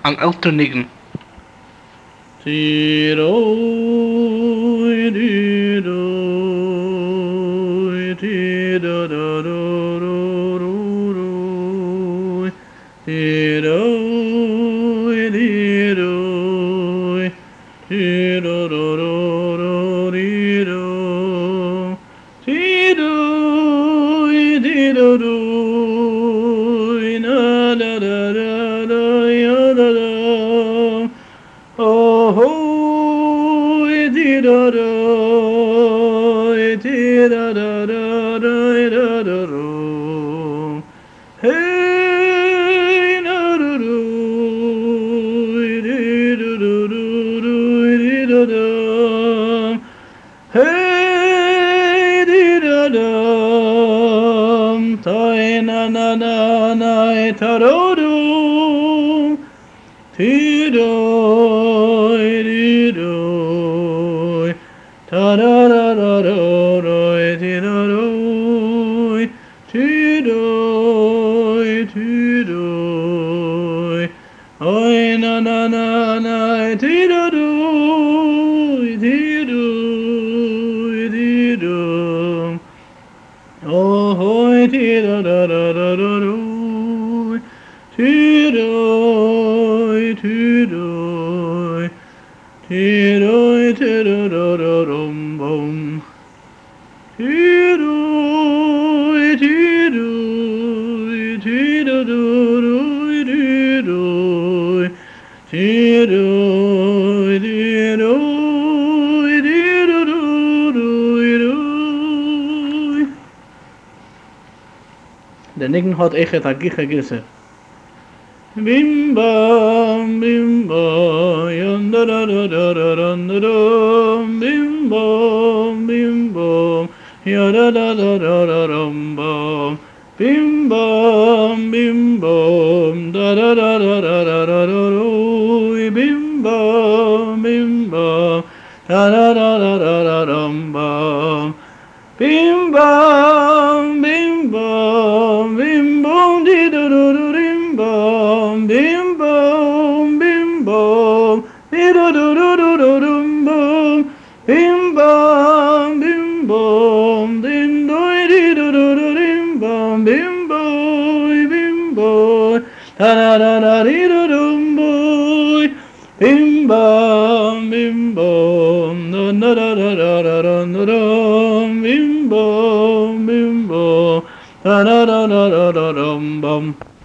an elter niggen. Ti-do-i, ti-do-i, ti-do-do-do-do-do-do-i, ti-do-i, ti-do-i, ti-do-do-do-do-di-do, ti-do-i, ti-do-do-i, na-da-da-da-da-ya-da-da. Oh, da da, da da da da da da. Hey, na da do, da da do da da. Hey, da da, ta na na na na ta do do. Ti-do-i, ti-do-i, ta-da-da-da-da-da-i, ti-da-do-i, ti-do-i, ti-do-i, oi-na-na-na-na, ti-da-do-i, ti-do-i, ti-do, oh-hoi, ti-da-da-da-da-da-do-i, ti-do-i, ti-do-i, ti-do-i, ti-do-do-do-dum-bum. Ti-do-i, ti-do-i, ti-do-do-do-i, ti-do-i, ti-do-i, ti-do-i, ti-do-do-do-i-do-i. De niggen hat echt a giche gisse. Bim bam, yanda da da da da da da da. Bim bam, yada da da da da dum bam. Bim bam, da da da da da da da da do. Bim bam, da da da da da da dum bam. Bim bam, di do do do dim bam, bim bam, di do do do do do dum bam, bim bam, din do di do do do dim bam, bim boy, da da da da di do dum boy, bim bam, da da da da da da da da. Bim bam, da da da da da da dum bum.